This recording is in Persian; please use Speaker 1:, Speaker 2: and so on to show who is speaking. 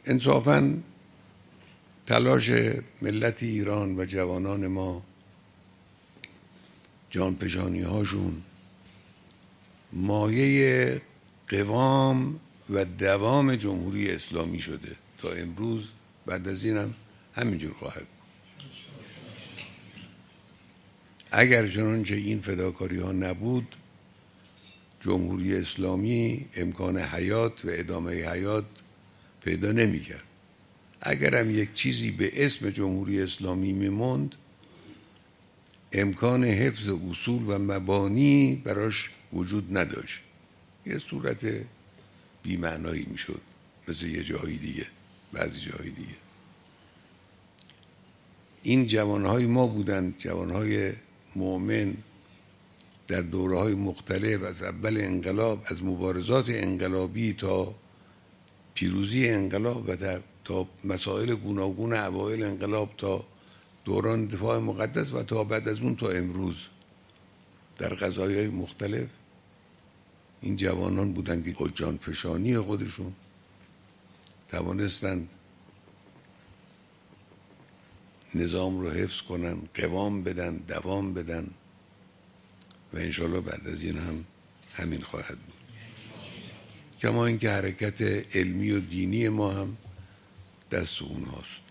Speaker 1: انصافاً تلاش ملت ایران و جوانان ما، جانفشانی هاشون مایه قوام و دوام جمهوری اسلامی شده تا امروز. بعد از این هم همینجور خواهد بود. اگر چنانچه این فداکاری ها نبود، جمهوری اسلامی امکان حیات و ادامه حیات پیدا نمی کرد. اگر هم یک چیزی به اسم جمهوری اسلامی میموند، امکان حفظ اصول و مبانی براش وجود نداشت. یه صورت بی‌معنایی میشد، مثل یه جایی دیگه، بعضی جایی دیگه. این جوانهای ما بودند، جوانهای مؤمن در دوره‌های مختلف، از اول انقلاب، از مبارزات انقلابی تا پیروزی انقلاب و تا مسائل گوناگون اوایل انقلاب، تا دوران دفاع مقدس و تا بعد از اون تا امروز در قضایای مختلف. این جوانان بودند که با جانفشانی خودشون توانستند نظام رو حفظ کنن، قوام بدن، دوام بدن و انشالله بعد از این هم همین خواهد بود. کما اینکه حرکت علمی و دینی ما هم دست اونهاست.